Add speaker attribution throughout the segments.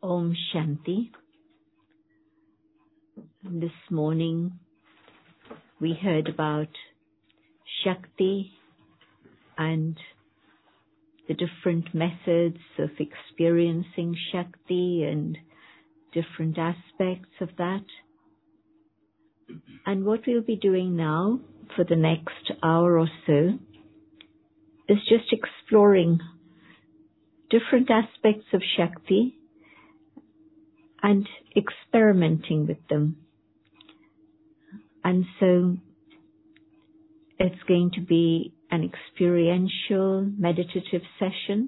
Speaker 1: Om Shanti. This morning we heard about Shakti and the different methods of experiencing Shakti and different aspects of that. And what we'll be doing now for the next hour or so is just exploring different aspects of Shakti and experimenting with them. And so it's going to be an experiential, meditative session.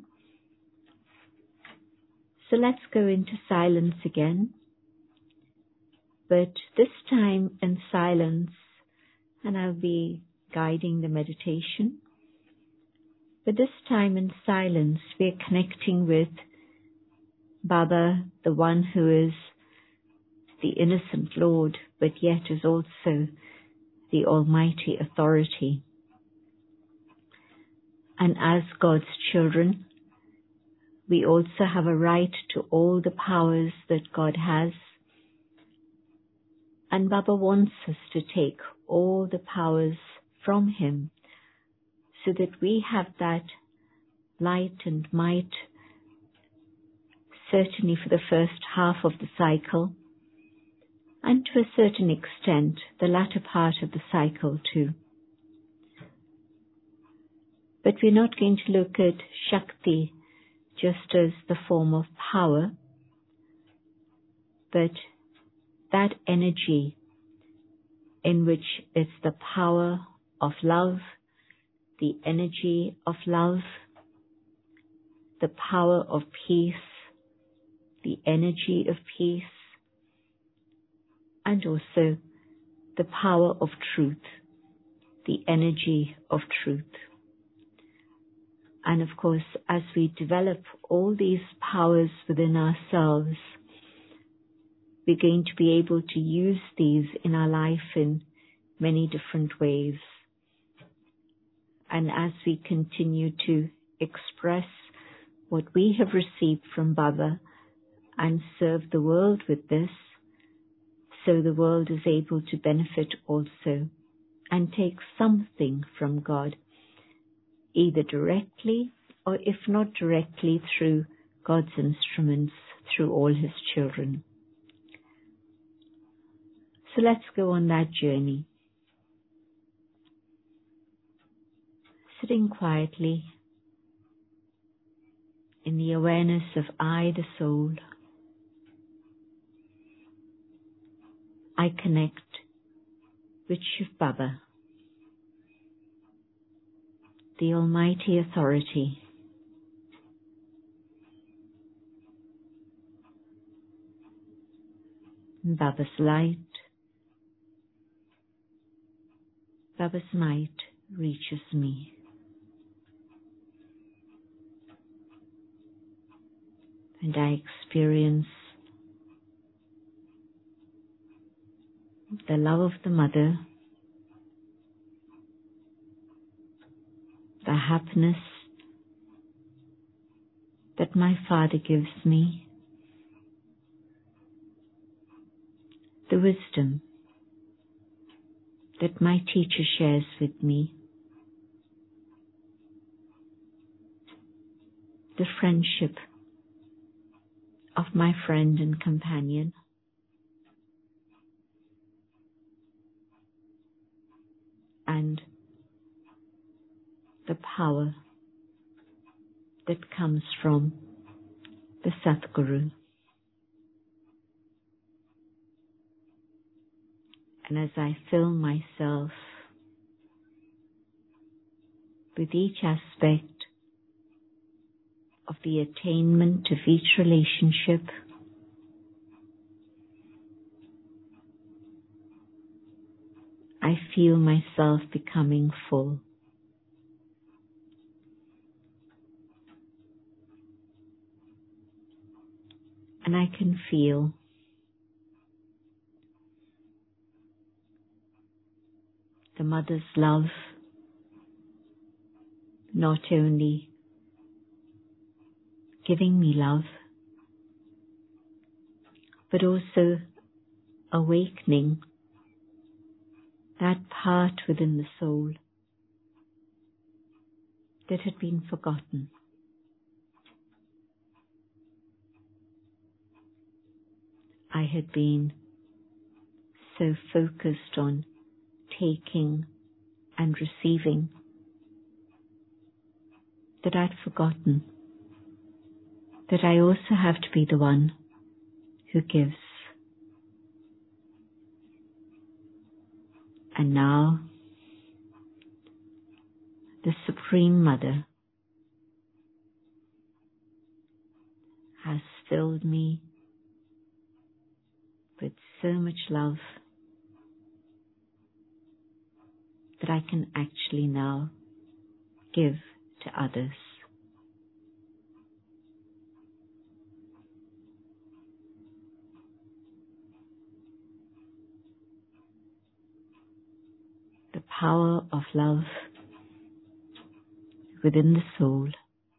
Speaker 1: So let's go into silence again, but this time in silence, and I'll be guiding the meditation. But this time in silence, we're connecting with Baba, the one who is the innocent Lord, but yet is also the Almighty Authority. And as God's children, we also have a right to all the powers that God has. And Baba wants us to take all the powers from Him so that we have that light and might, certainly for the first half of the cycle, and to a certain extent, the latter part of the cycle too. But we're not going to look at Shakti just as the form of power, but that energy in which it's the power of love, the energy of love, the power of peace, the energy of peace, and also the power of truth, the energy of truth. And of course, as we develop all these powers within ourselves, we're going to be able to use these in our life in many different ways. And as we continue to express what we have received from Baba and serve the world with this, so the world is able to benefit also and take something from God, either directly or if not directly through God's instruments, through all His children. So let's go on that journey. Sitting quietly in the awareness of I, the soul, I connect with Shiv Baba, the Almighty Authority. Baba's light, Baba's might reaches me. And I experience the love of the mother, the happiness that my father gives me, the wisdom that my teacher shares with me, the friendship of my friend and companion, and the power that comes from the Satguru. And as I fill myself with each aspect of the attainment of each relationship, I feel myself becoming full. And I can feel the mother's love not only giving me love, but also awakening that part within the soul that had been forgotten. I had been so focused on taking and receiving that I'd forgotten that I also have to be the one who gives. And now, the Supreme Mother has filled me with so much love that I can actually now give to others. The power of love within the soul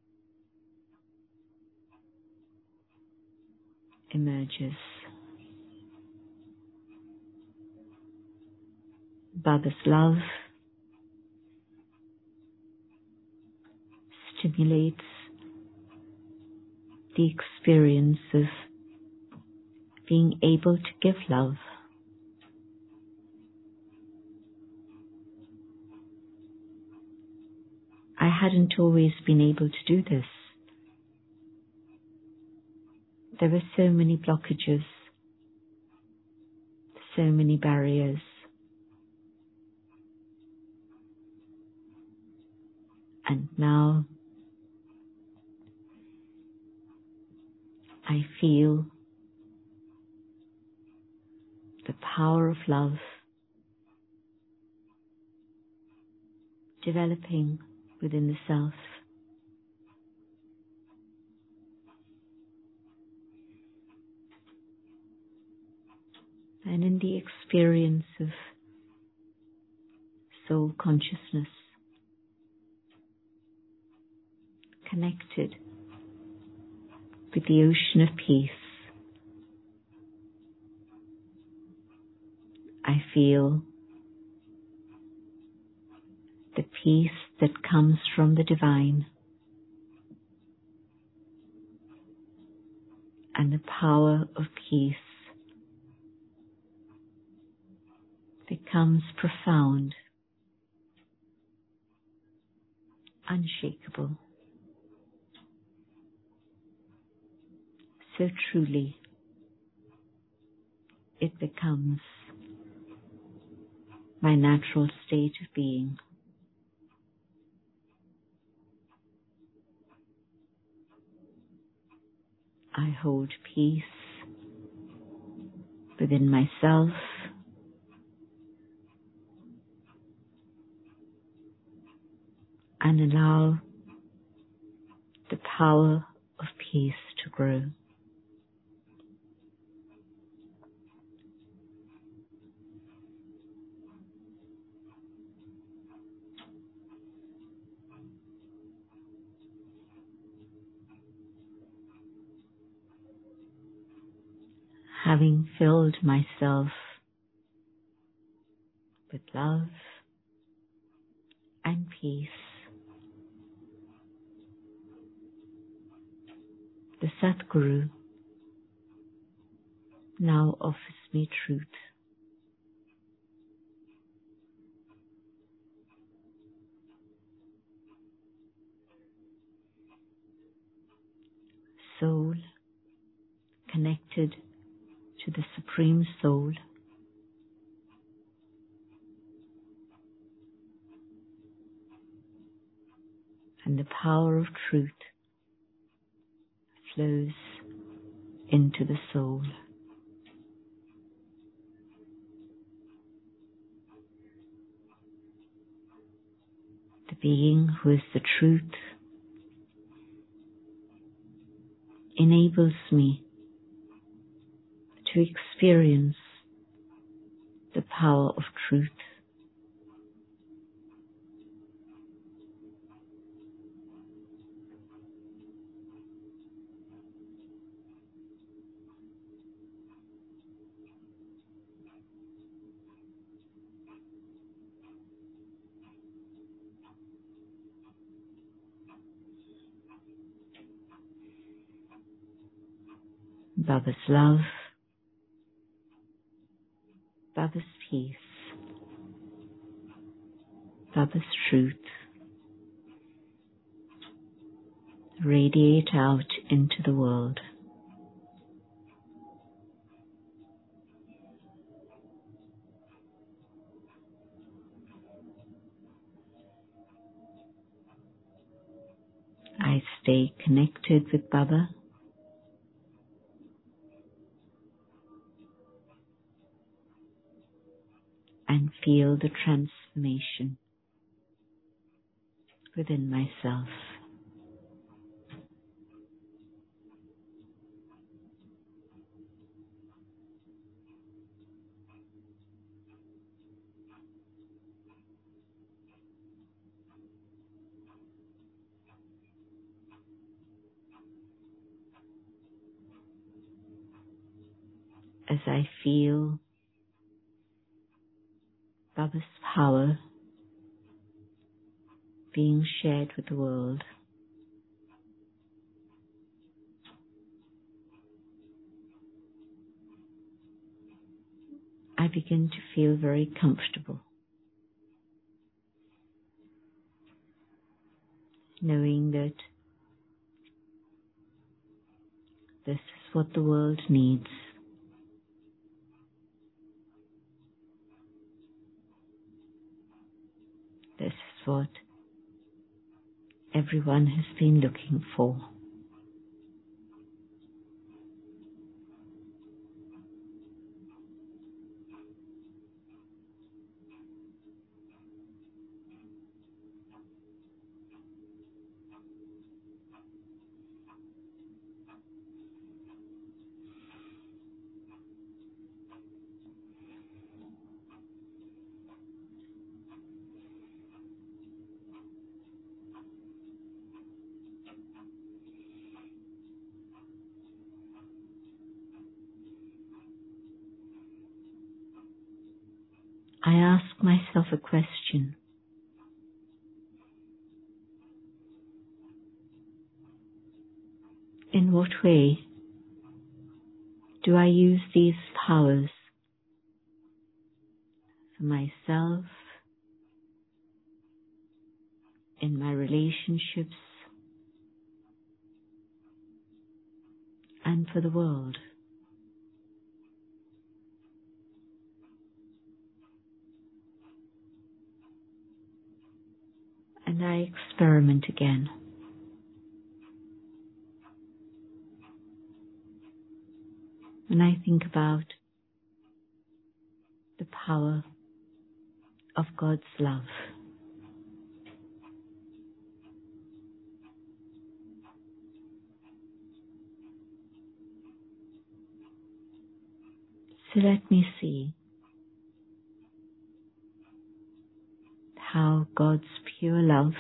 Speaker 1: emerges. Baba's love stimulates the experience of being able to give love. I hadn't always been able to do this. There were so many blockages, so many barriers. And now I feel the power of love developing within the self. And in the experience of soul consciousness, connected with the ocean of peace, I feel the peace that comes from the divine and the power of peace becomes profound, unshakable. So truly, it becomes my natural state of being. I hold peace within myself and allow the power of peace to grow. Having filled myself with love and peace, the Satguru now offers me truth. Soul connected to the Supreme Soul, and the power of truth flows into the soul. The being who is the truth enables me to experience the power of truth. Baba's love, Baba's peace, Baba's truth radiate out into the world. I stay connected with Baba and feel the transformation within myself. As I feel Baba's power being shared with the world, I begin to feel very comfortable, knowing that this is what the world needs. This is what everyone has been looking for. I ask myself a question. In what way do I use these powers for myself, in my relationships, and for the world? And I experiment again. When I think about the power of God's love, so let me see how God's pure love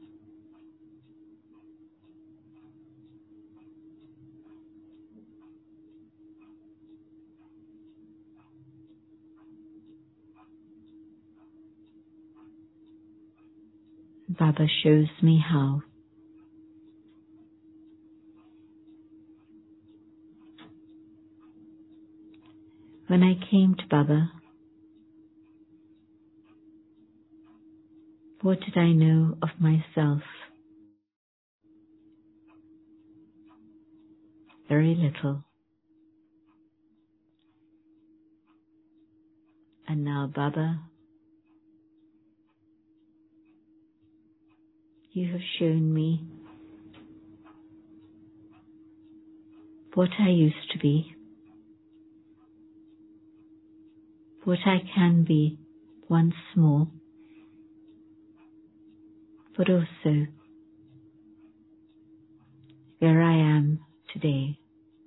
Speaker 1: Baba shows me how. When I came to Baba, what did I know of myself? Very little. And now, Baba, you have shown me what I used to be, what I can be once more, but also where I am today.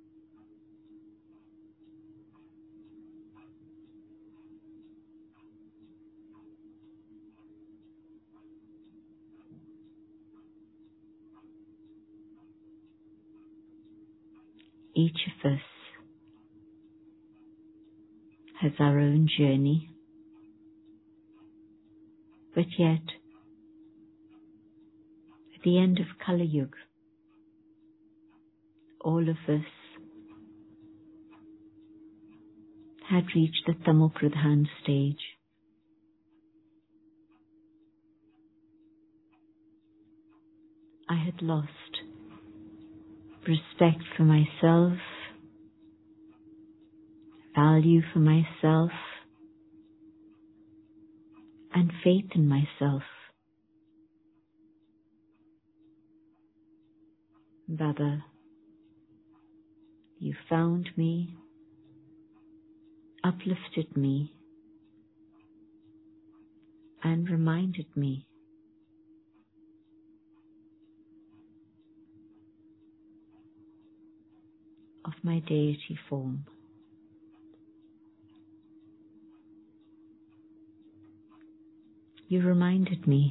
Speaker 1: Each of us has our own journey, but yet, at the end of Kali Yuga, all of us had reached the Tamopradhan stage. I had lost respect for myself, value for myself, and faith in myself. Baba, you found me, uplifted me, and reminded me of my deity form. You reminded me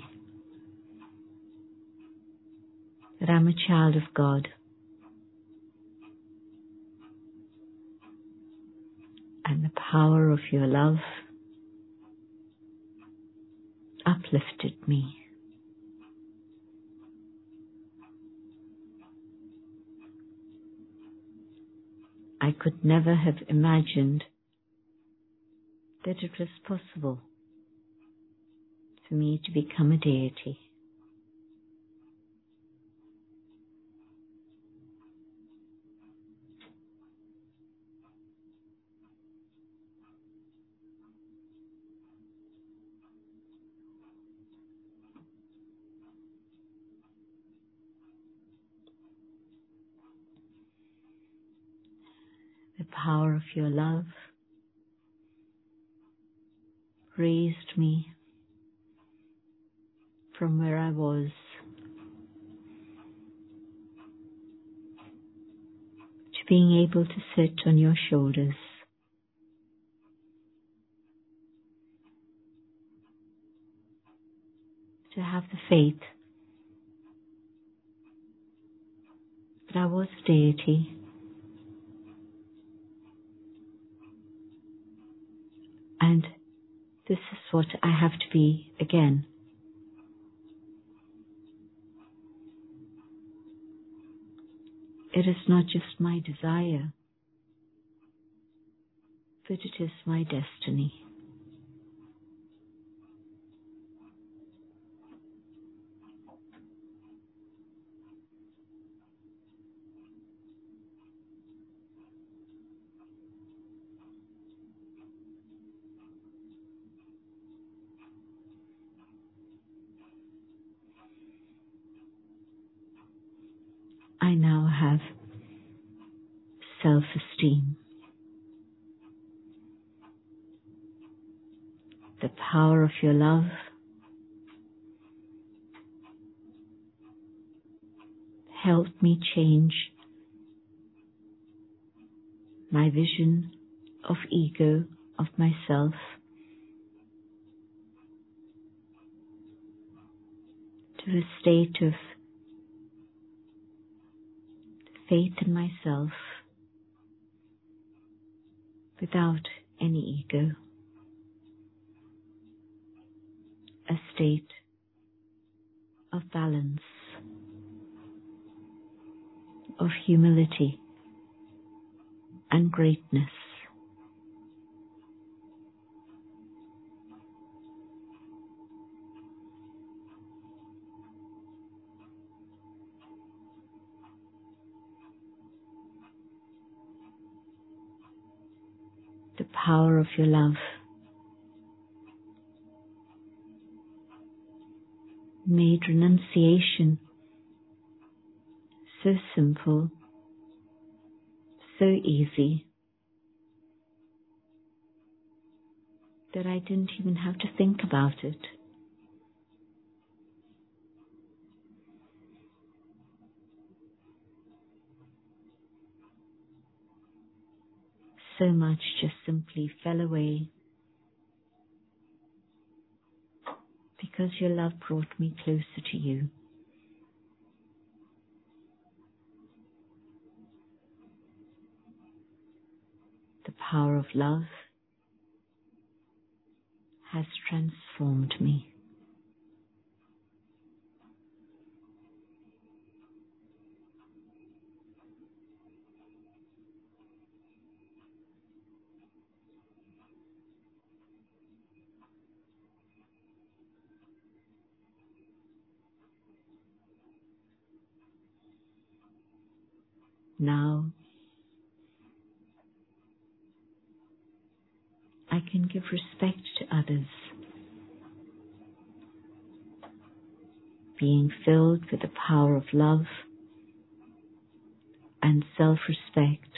Speaker 1: that I'm a child of God, and the power of your love uplifted me. I could never have imagined that it was possible for me to become a deity. The power of your love raised me from where I was to being able to sit on your shoulders, to have the faith that I was a deity, and this is what I have to be again. It is not just my desire, but it is my destiny. I now have self-esteem. The power of your love helped me change my vision of ego, of myself, to a state of faith in myself without any ego, a state of balance, of humility and greatness. The power of your love made renunciation so simple, so easy, that I didn't even have to think about it. So much just simply fell away because your love brought me closer to you. The power of love has transformed me. Now I can give respect to others, being filled with the power of love and self-respect.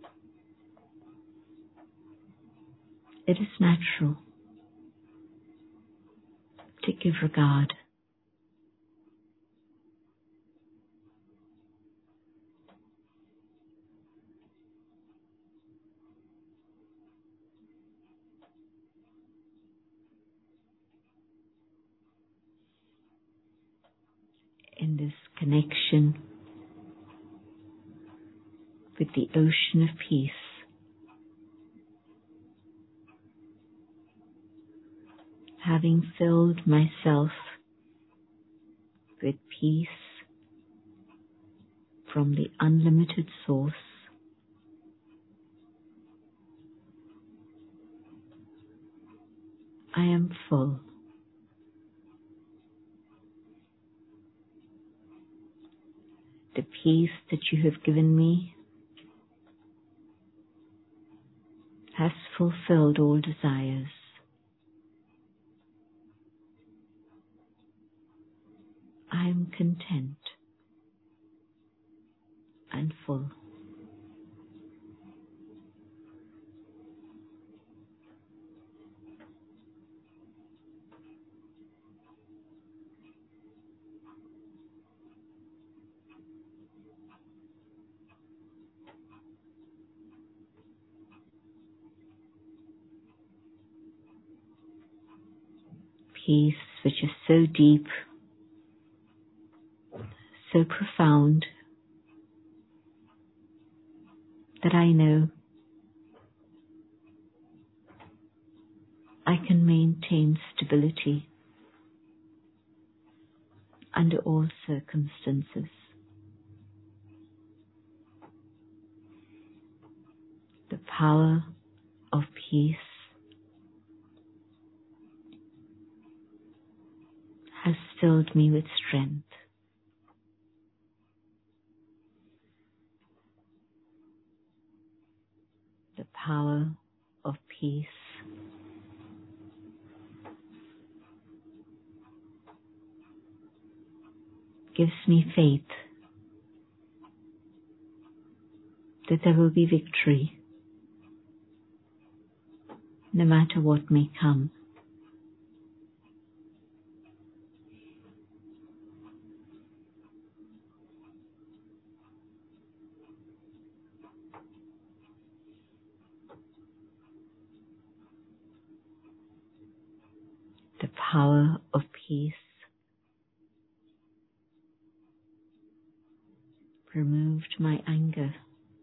Speaker 1: It is natural to give regard. In this connection with the ocean of peace, having filled myself with peace from the unlimited source, I am full. The peace that you have given me has fulfilled all desires. I am content and full. Peace which is so deep, so profound, that I know I can maintain stability under all circumstances. The power of peace has filled me with strength. The power of peace gives me faith that there will be victory no matter what may come. The power of peace removed my anger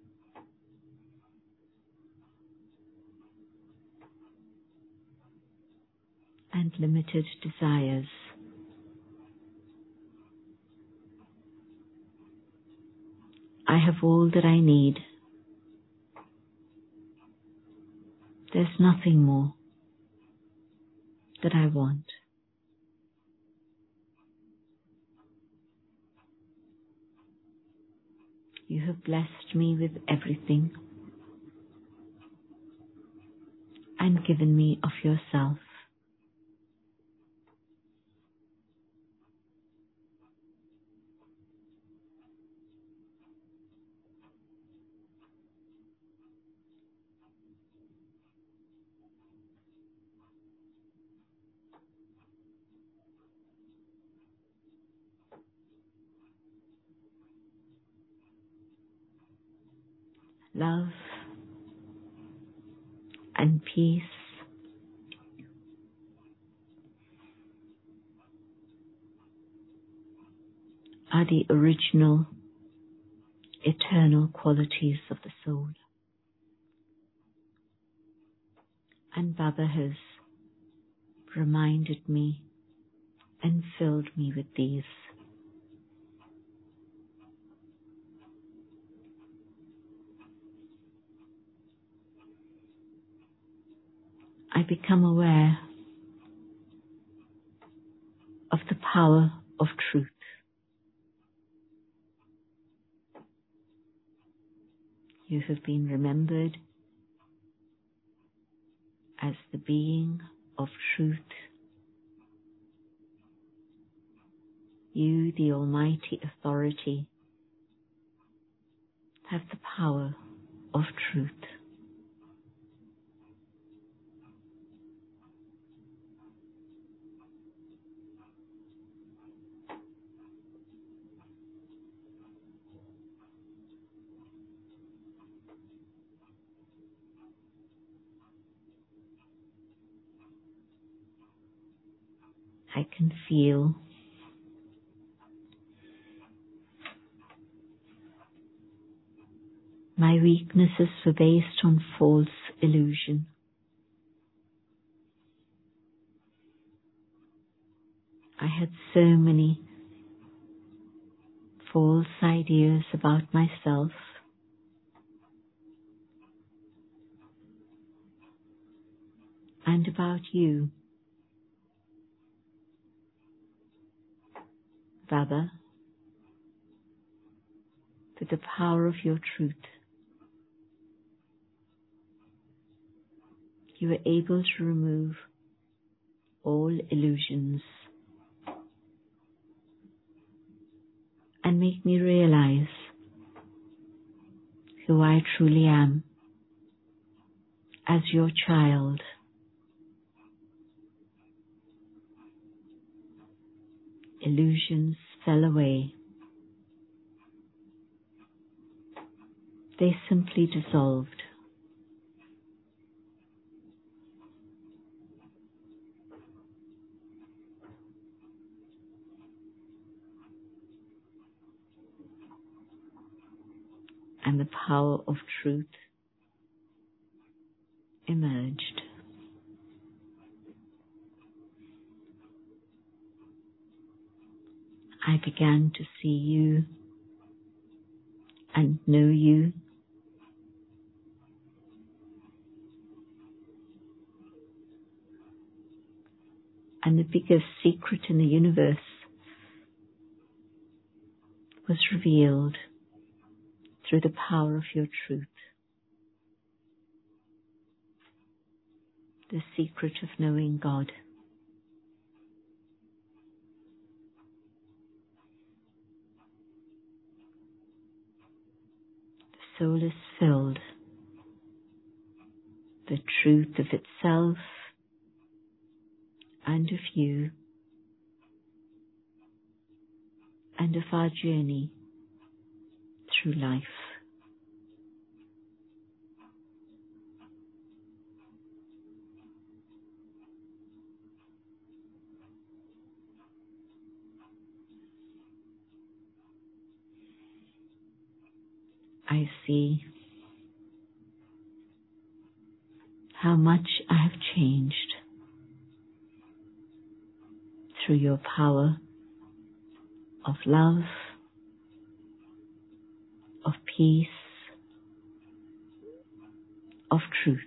Speaker 1: and limited desires. I have all that I need. There's nothing more that I want. You have blessed me with everything and given me of yourself. Love and peace are the original, eternal qualities of the soul. And Baba has reminded me and filled me with these. I become aware of the power of truth. You have been remembered as the being of truth. You, the Almighty Authority, have the power of truth. I can feel my weaknesses were based on false illusion. I had so many false ideas about myself. And about you, Baba, with the power of your truth, you were able to remove all illusions and make me realize who I truly am as your child. Illusions fell away. They simply dissolved. And the power of truth emerged. I began to see you and know you. And the biggest secret in the universe was revealed through the power of your truth. The secret of knowing God. The soul is filled. The truth of itself and of you and of our journey through life. I see how much I have changed through your power of love, of peace, of truth.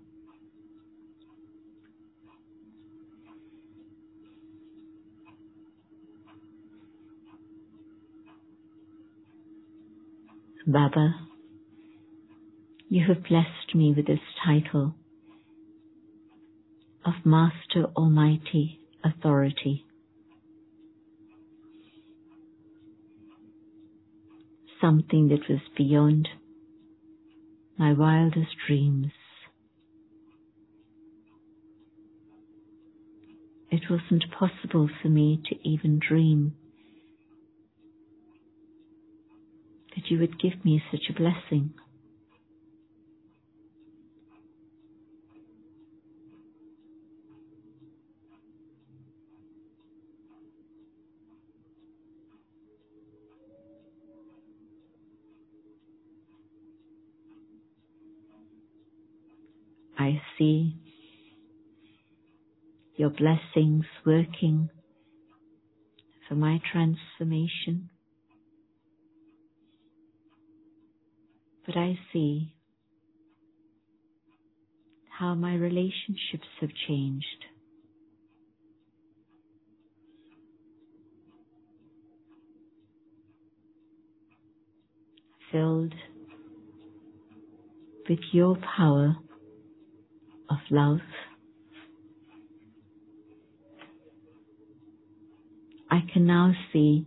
Speaker 1: Baba, you have blessed me with this title of Master Almighty Authority. Something that was beyond my wildest dreams. It wasn't possible for me to even dream that you would give me such a blessing. I see your blessings working for my transformation. But I see how my relationships have changed. Filled with your power of love, I can now see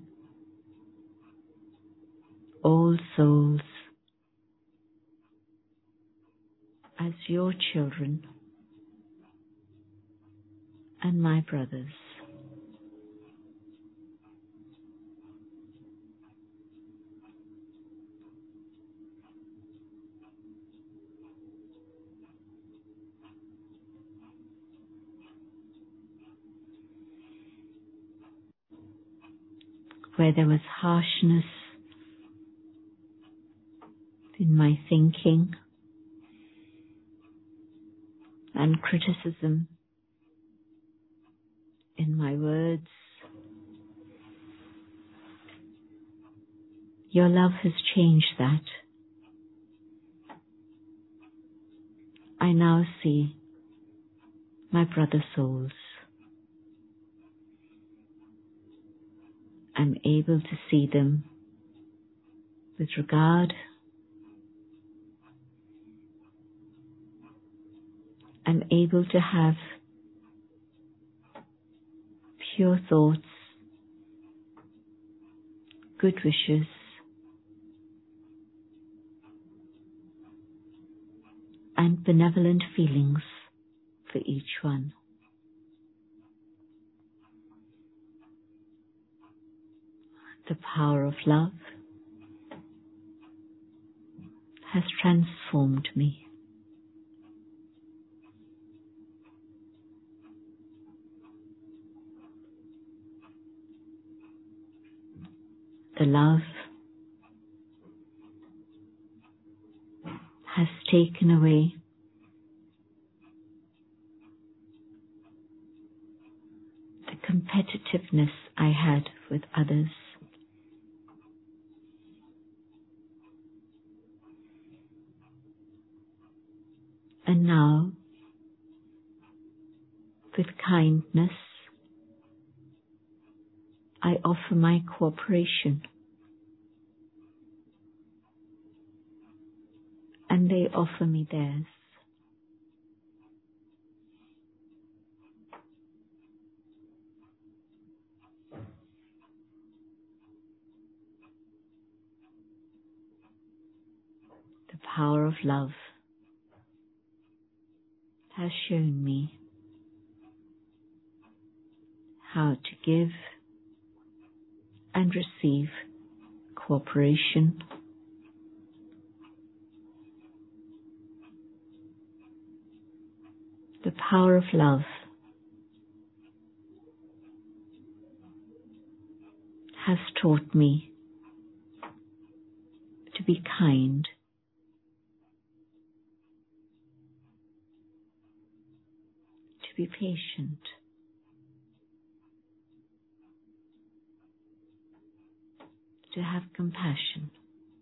Speaker 1: all souls as your children and my brothers. Where there was harshness in my thinking and criticism in my words, your love has changed that. I now see my brother souls. I'm able to see them with regard. I'm able to have pure thoughts, good wishes, and benevolent feelings for each one. The power of love has transformed me. The love has taken away the competitiveness I had with others. And now, with kindness, I offer my cooperation, and they offer me theirs. The power of love has shown me how to give and receive cooperation, the power of love has taught me to be kind, to be patient, to have compassion.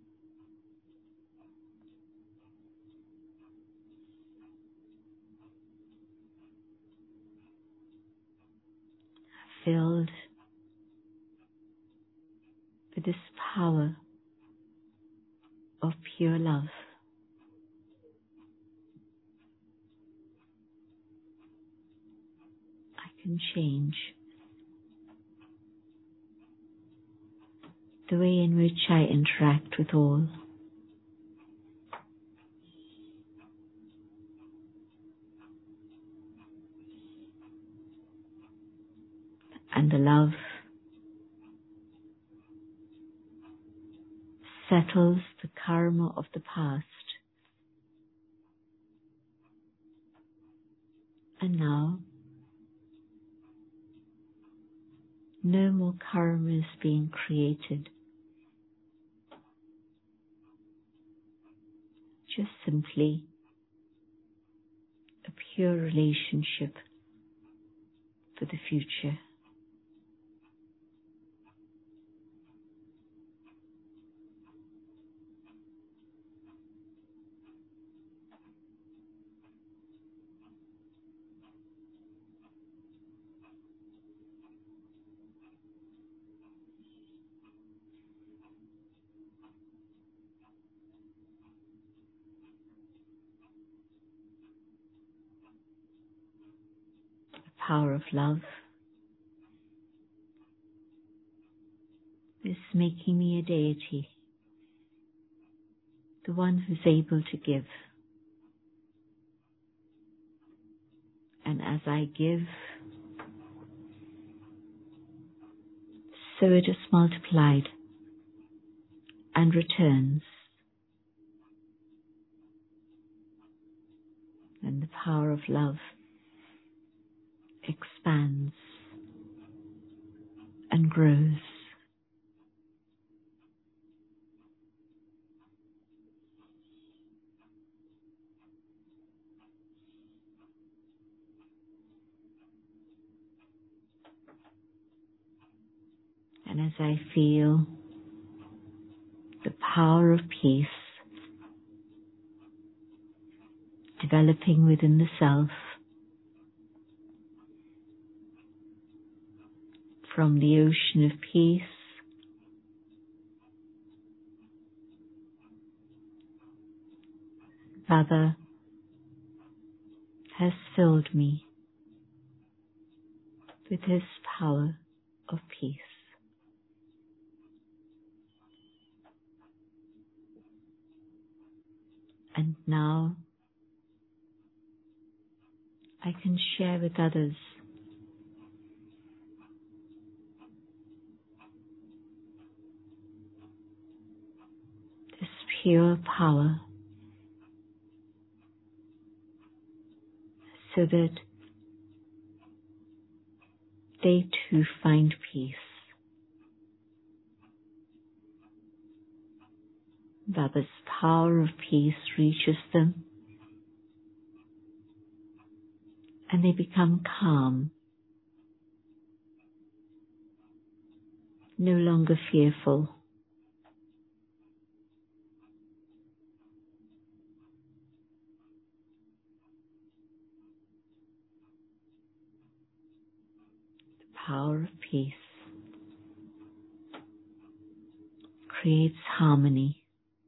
Speaker 1: Filled with this power of pure love, I can change the way in which I interact with all. And the love settles the karma of the past. And now, no more karma is being created. Just simply a pure relationship for the future. The power of love is making me a deity, the one who's able to give. And as I give, so it is multiplied and returns. And the power of love expands and grows. And as I feel the power of peace developing within the self, from the ocean of peace, Baba has filled me with his power of peace. And now I can share with others this pure power, so that they too find peace. Baba's power of peace reaches them, and they become calm, no longer fearful. The power of peace creates harmony.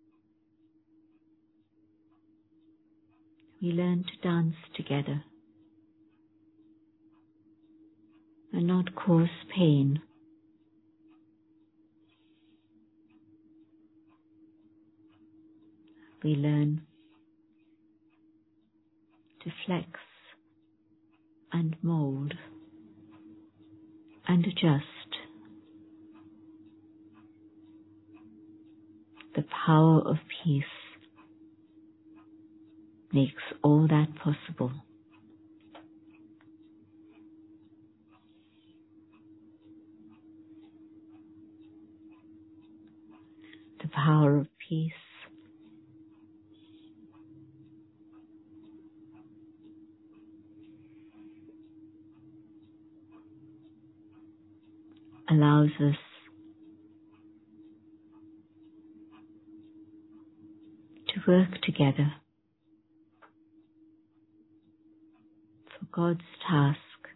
Speaker 1: We learn to dance together and not cause pain. We learn to flex and mold and adjust. The power of peace makes all that possible. The power of peace allows us to work together for God's task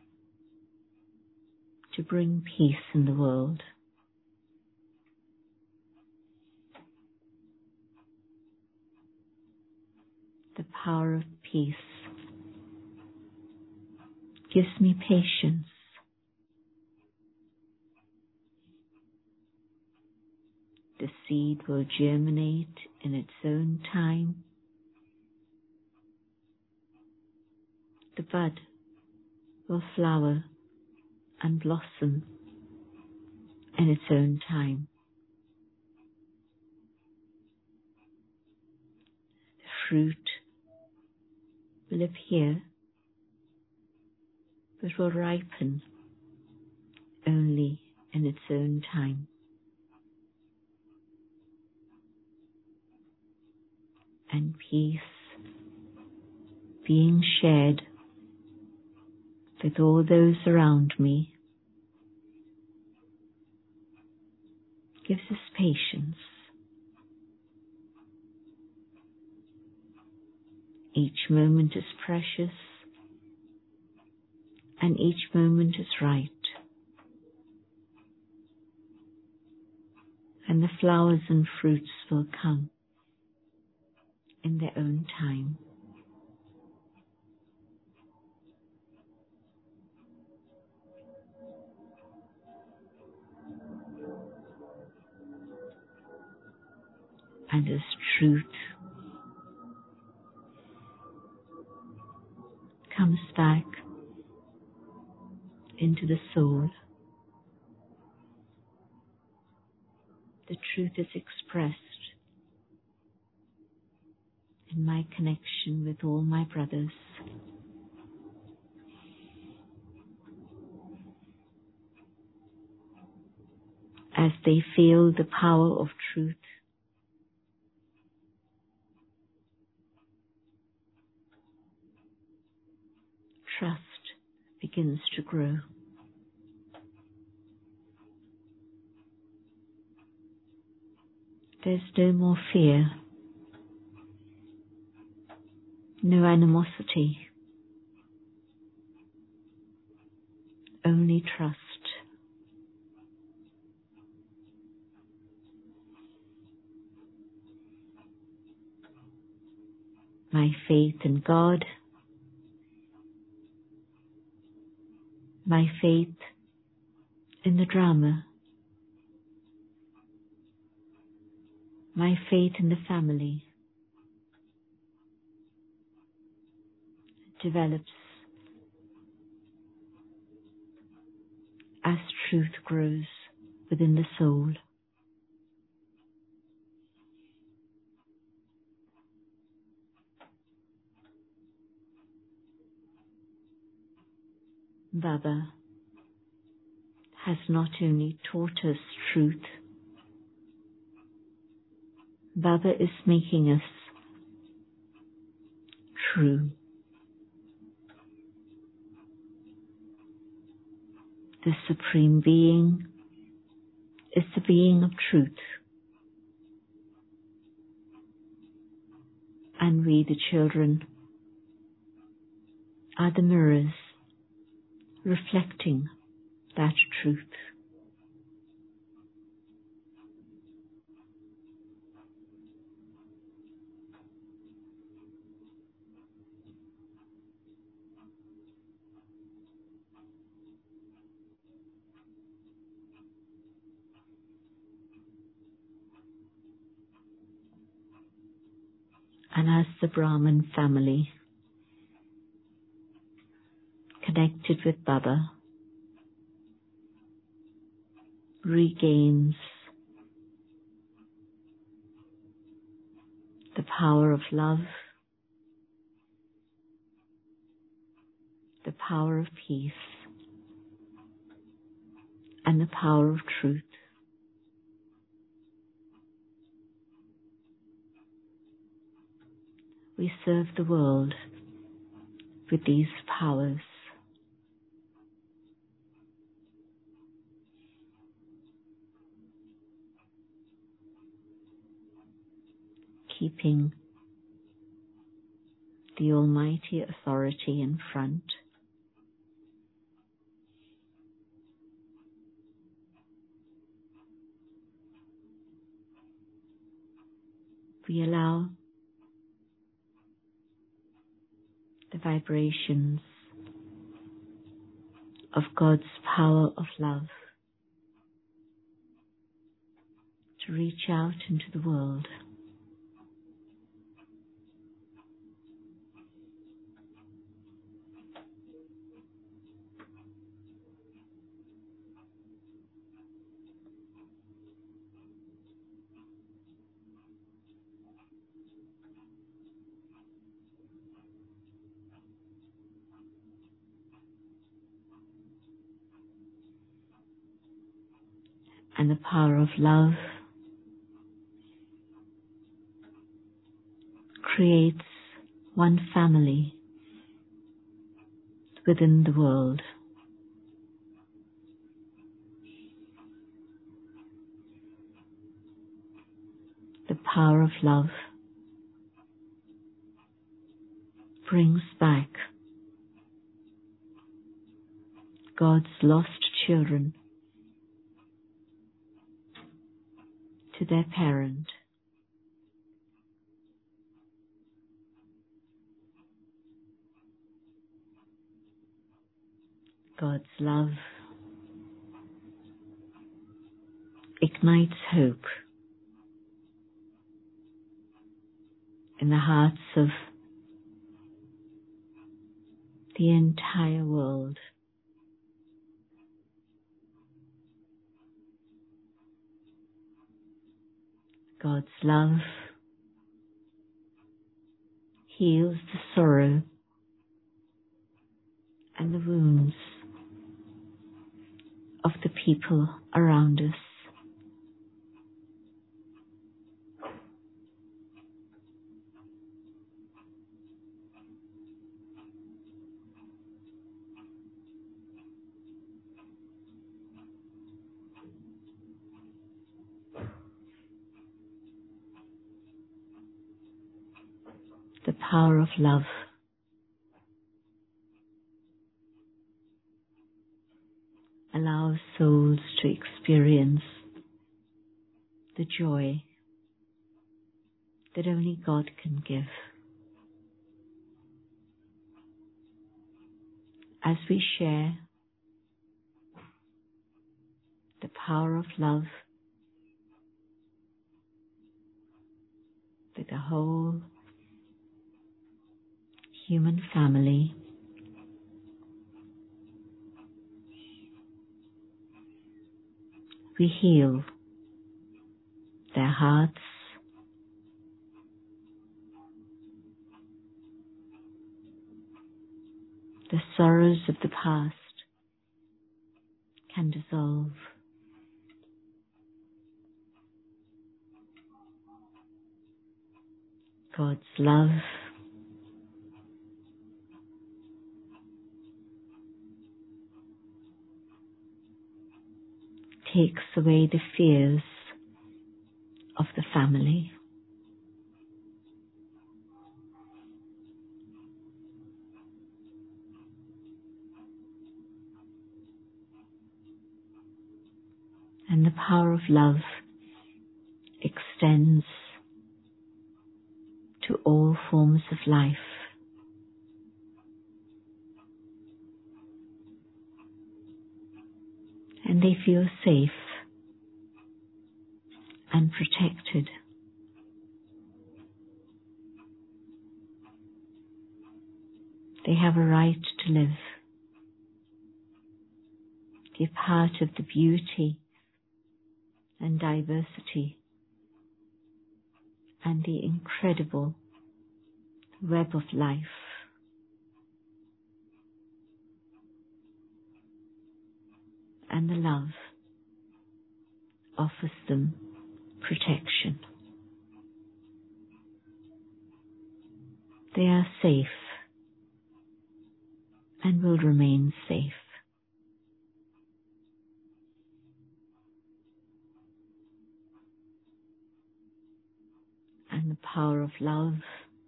Speaker 1: to bring peace in the world. The power of peace gives me patience. The seed will germinate in its own time. The bud will flower and blossom in its own time. The fruit will appear, but will ripen only in its own time. And peace being shared with all those around me gives us patience. Each moment is precious, and each moment is right. And the flowers and fruits will come in their own time. and as truth comes back into the soul, the truth is expressed in my connection with all my brothers. As they feel the power of truth, trust begins to grow. There's no more fear, no animosity, only trust. My faith in God, my faith in the drama, my faith in the family develops as truth grows within the soul. Baba has not only taught us truth, Baba is making us true. The Supreme Being is the being of truth, and we, the children, are the mirrors reflecting that truth. And as the Brahman family connected with Baba regains the power of love, the power of peace, and the power of truth, we serve the world with these powers. Keeping the Almighty Authority in front, we allow the vibrations of God's power of love to reach out into the world. And the power of love creates one family within the world. The power of love brings back God's lost children to their parent. God's love ignites hope in the hearts of the entire world. God's love heals the sorrow and the wounds of the people around us. The power of love allows souls to experience the joy that only God can give. As we share the power of love with the whole human family, we heal their hearts, the sorrows of the past can dissolve. God's love takes away the fears of the family. And the power of love extends to all forms of life. And they feel safe and protected. They have a right to live. They're part of the beauty and diversity and the incredible web of life. And the love offers them protection. They are safe and will remain safe. And the power of love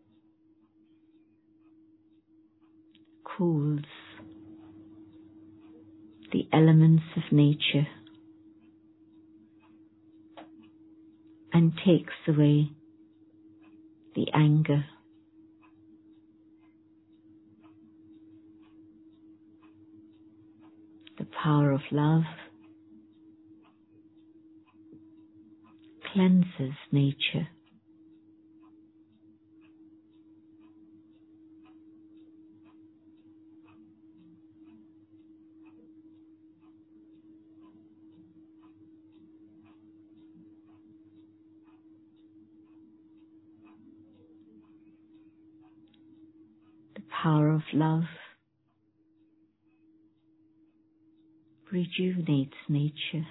Speaker 1: cools the elements of nature and takes away the anger, the power of love cleanses nature. The power of love rejuvenates nature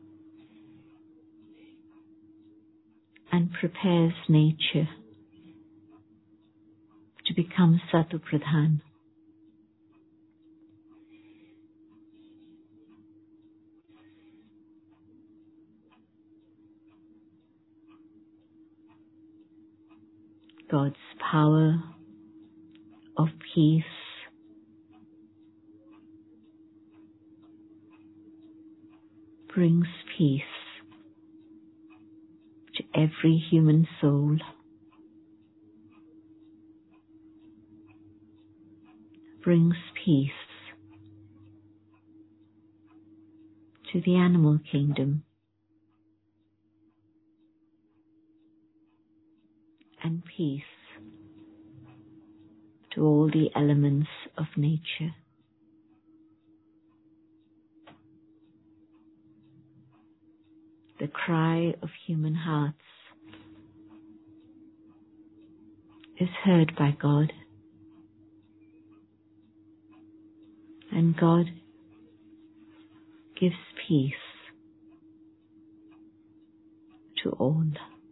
Speaker 1: and prepares nature to become Satopradhan. God's power of peace brings peace to every human soul. Brings peace to the animal kingdom and peace to all the elements of nature. The cry of human hearts is heard by God, and God gives peace to all.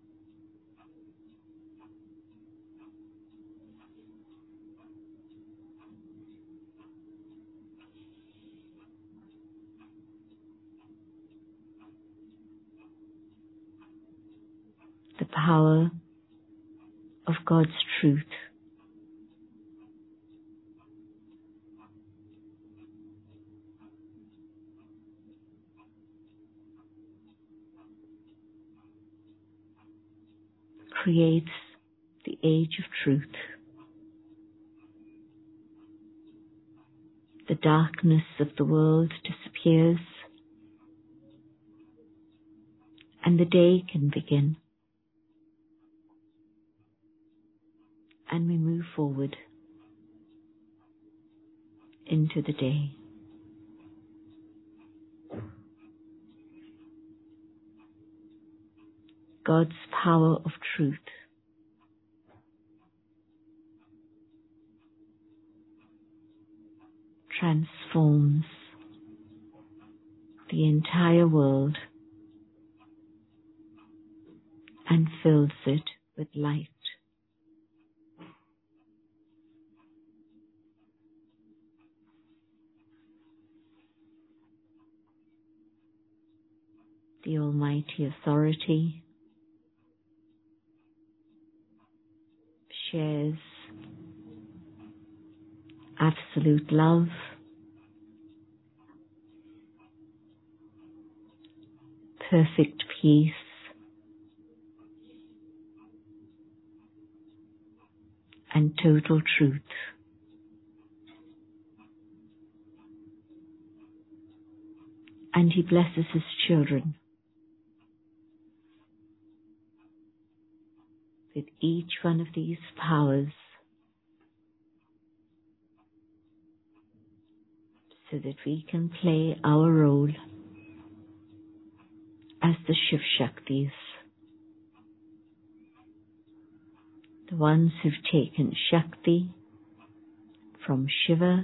Speaker 1: The power of God's truth creates the age of truth. The darkness of the world disappears, and the day can begin. And we move forward into the day. God's power of truth transforms the entire world and fills it with light. The Almighty Authority shares absolute love, perfect peace, and total truth. And He blesses His children with each one of these powers so that we can play our role as the Shiv Shaktis, the ones who've taken Shakti from Shiva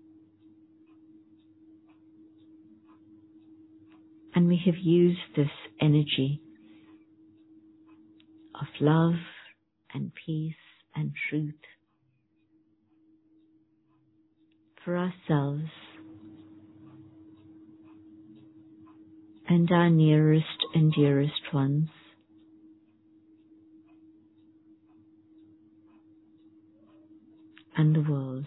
Speaker 1: and we have used this energy of love and peace and truth for ourselves and our nearest and dearest ones. And the world.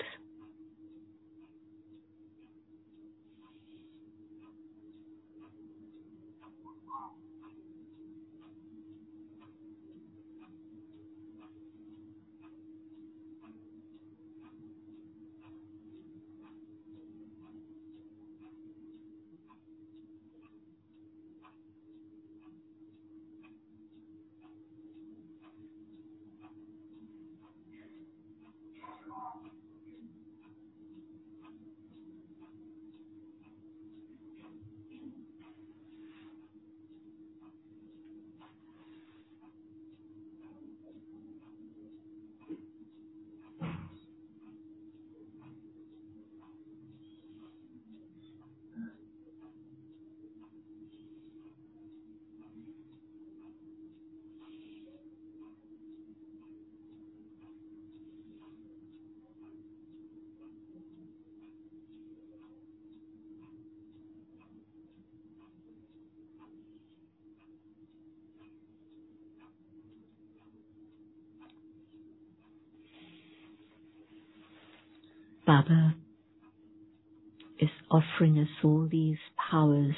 Speaker 1: Baba is offering us all these powers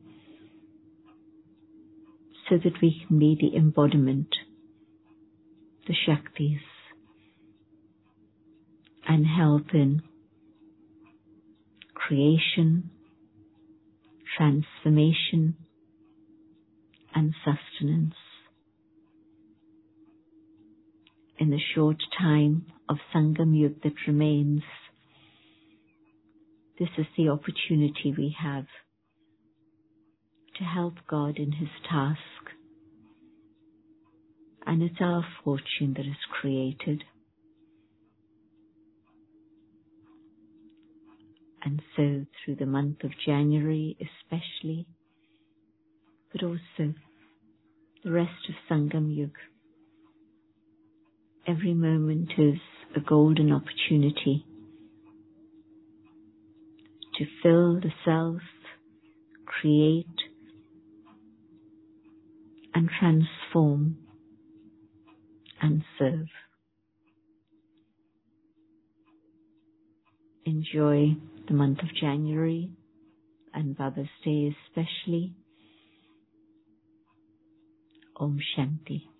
Speaker 1: so that we can be the embodiment, the Shaktis, and help in creation, transformation, and sustenance in the short time of Sangam Yug that remains, this is the opportunity we have to help God in His task. And it's our fortune that is created. And so through the month of January especially, but also the rest of Sangam Yug, every moment is a golden opportunity to fill the self, create and transform and serve. Enjoy the month of January and Baba's Day especially. Om Shanti.